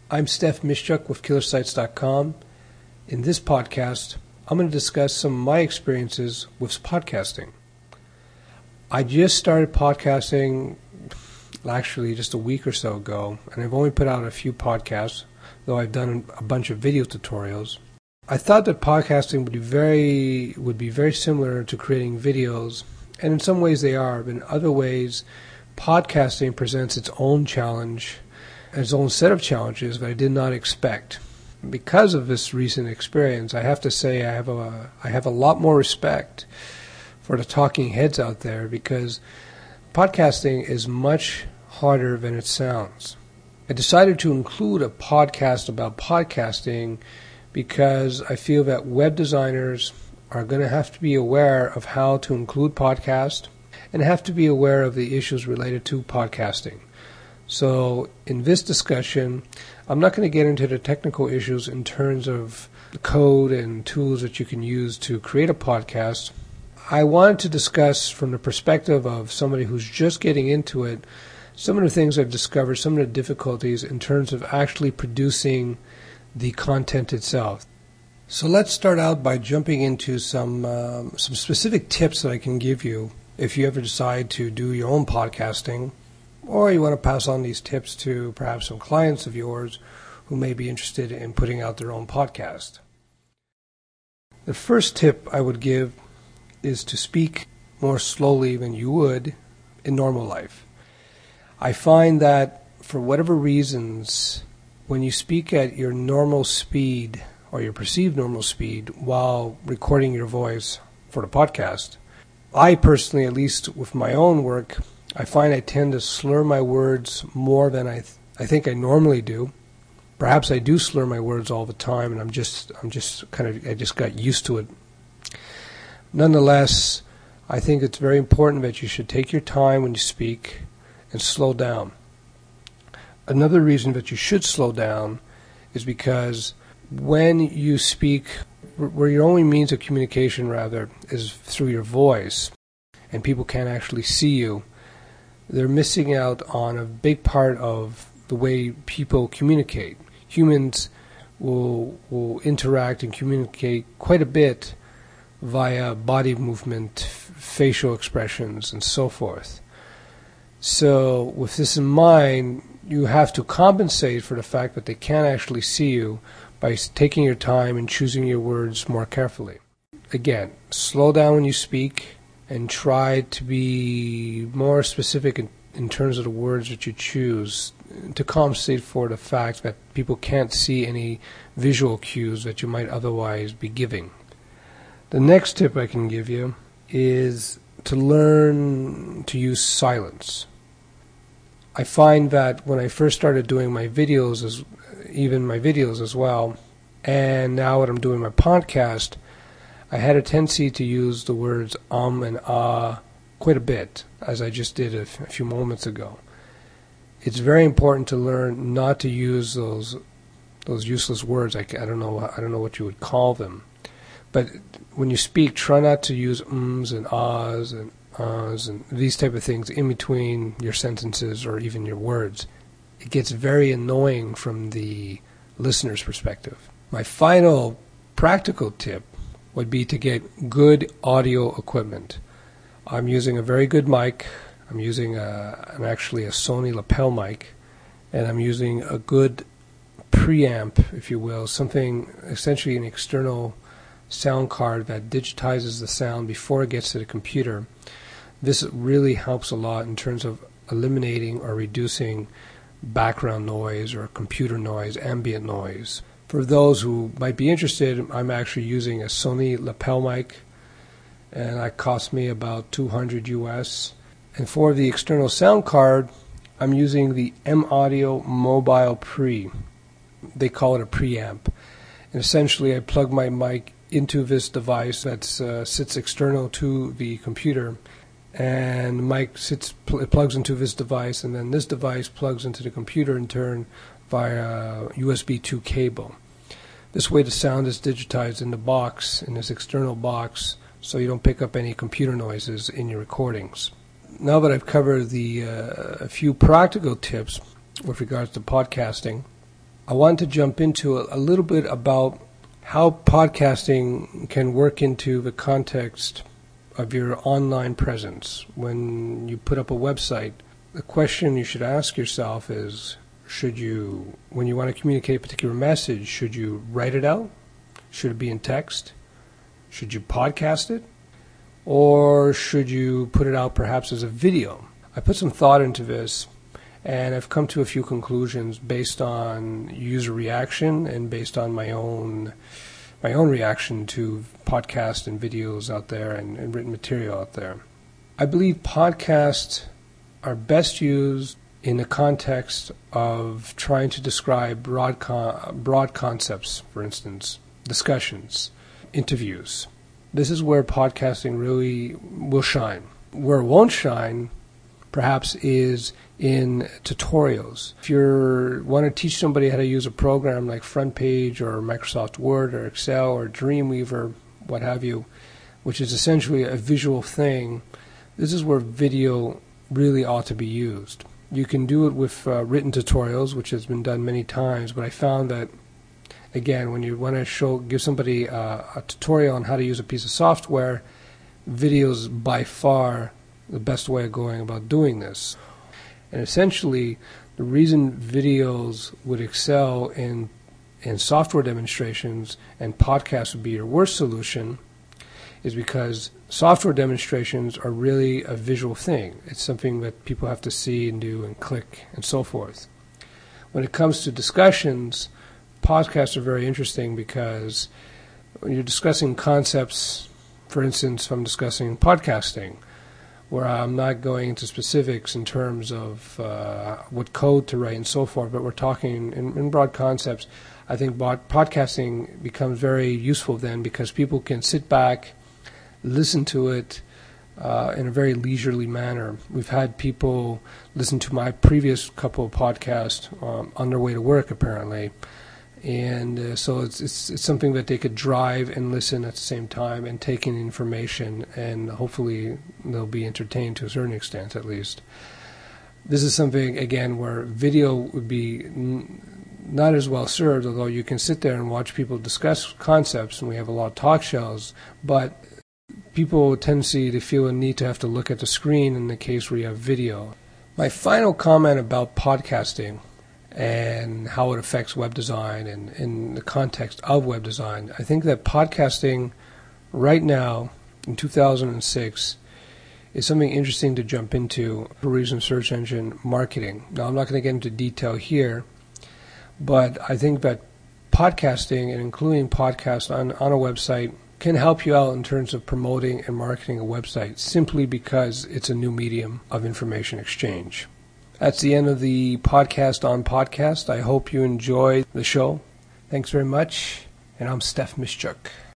I'm Steph Mishchuk with KillerSites.com. In this podcast, I'm going to discuss some of my experiences with podcasting. I just started podcasting actually just a week or so ago, and I've only put out a few podcasts, though I've done a bunch of video tutorials. I thought that podcasting would be very similar to creating videos, and in some ways they are, but in other ways, podcasting presents its own challenge, its own set of challenges that I did not expect. Because of this recent experience, I have to say I have a lot more respect for the talking heads out there, because podcasting is much harder than it sounds. I decided to include a podcast about podcasting because I feel that web designers are going to have to be aware of how to include podcast and have to be aware of the issues related to podcasting. So in this discussion, I'm not going to get into the technical issues in terms of the code and tools that you can use to create a podcast. I wanted to discuss from the perspective of somebody who's just getting into it, some of the things I've discovered, some of the difficulties in terms of actually producing the content itself. So let's start out by jumping into some specific tips that I can give you if you ever decide to do your own podcasting, or you want to pass on these tips to perhaps some clients of yours who may be interested in putting out their own podcast. The first tip I would give is to speak more slowly than you would in normal life. I find that for whatever reasons, when you speak at your normal speed or your perceived normal speed while recording your voice for the podcast, I personally, at least with my own work, I find I tend to slur my words more than I think I normally do. Perhaps I do slur my words all the time, and I just got used to it. Nonetheless, I think it's very important that you should take your time when you speak and slow down. Another reason that you should slow down is because when you speak, where your only means of communication, is through your voice, and people can't actually see you, they're missing out on a big part of the way people communicate. Humans will interact and communicate quite a bit via body movement, facial expressions, and so forth. So with this in mind, you have to compensate for the fact that they can't actually see you by taking your time and choosing your words more carefully. Again, slow down when you speak and try to be more specific in terms of the words that you choose to compensate for the fact that people can't see any visual cues that you might otherwise be giving. The next tip I can give you is to learn to use silence. I find that when I first started doing my videos, as well, and now when I'm doing my podcast, I had a tendency to use the words and ah quite a bit, as I just did a few moments ago. It's very important to learn not to use those useless words. I don't know what you would call them, but when you speak, try not to use ums and ahs and and these type of things in between your sentences or even your words. It gets very annoying from the listener's perspective. My final practical tip would be to get good audio equipment. I'm using a very good mic. I'm using actually a Sony lapel mic, and I'm using a good preamp, if you will, something essentially an external sound card that digitizes the sound before it gets to the computer. This really helps a lot in terms of eliminating or reducing background noise or computer noise, ambient noise. For those who might be interested, I'm actually using a Sony lapel mic, and that cost me about $200 US. And for the external sound card, I'm using the M-Audio Mobile Pre. They call it a preamp. And essentially, I plug my mic into this device that sits external to the computer, and the mic plugs into this device, and then this device plugs into the computer in turn via USB 2 cable. This way the sound is digitized in the box, in this external box, so you don't pick up any computer noises in your recordings. Now that I've covered a few practical tips with regards to podcasting, I want to jump into a little bit about how podcasting can work into the context of your online presence. When you put up a website, the question you should ask yourself is, when you want to communicate a particular message, should you write it out? Should it be in text? Should you podcast it? Or should you put it out perhaps as a video? I put some thought into this, and I've come to a few conclusions based on user reaction and based on my own reaction to podcasts and videos out there and written material out there. I believe podcasts are best used in the context of trying to describe broad concepts, for instance, discussions, interviews. This is where podcasting really will shine. Where it won't shine, perhaps, is in tutorials. If you want to teach somebody how to use a program like FrontPage or Microsoft Word or Excel or Dreamweaver, what have you, which is essentially a visual thing, this is where video really ought to be used. You can do it with written tutorials, which has been done many times, but I found that, again, when you want to give somebody a tutorial on how to use a piece of software, video is by far the best way of going about doing this. And essentially, the reason videos would excel in software demonstrations and podcasts would be your worst solution is because software demonstrations are really a visual thing. It's something that people have to see and do and click and so forth. When it comes to discussions, podcasts are very interesting because when you're discussing concepts, for instance, if I'm discussing podcasting, where I'm not going into specifics in terms of what code to write and so forth, but we're talking in broad concepts, I think podcasting becomes very useful then because people can sit back, listen to it in a very leisurely manner. We've had people listen to my previous couple of podcasts on their way to work, apparently. And so it's something that they could drive and listen at the same time and take in information, and hopefully they'll be entertained to a certain extent at least. This is something, again, where video would be not as well served, although you can sit there and watch people discuss concepts, and we have a lot of talk shows, but people have a tendency to feel a need to have to look at the screen in the case where you have video. My final comment about podcasting and how it affects web design and in the context of web design, I think that podcasting right now in 2006 is something interesting to jump into for reason search engine marketing. Now, I'm not going to get into detail here, but I think that podcasting and including podcasts on a website can help you out in terms of promoting and marketing a website simply because it's a new medium of information exchange. That's the end of the podcast on podcast. I hope you enjoyed the show. Thanks very much, and I'm Steph Mischuk.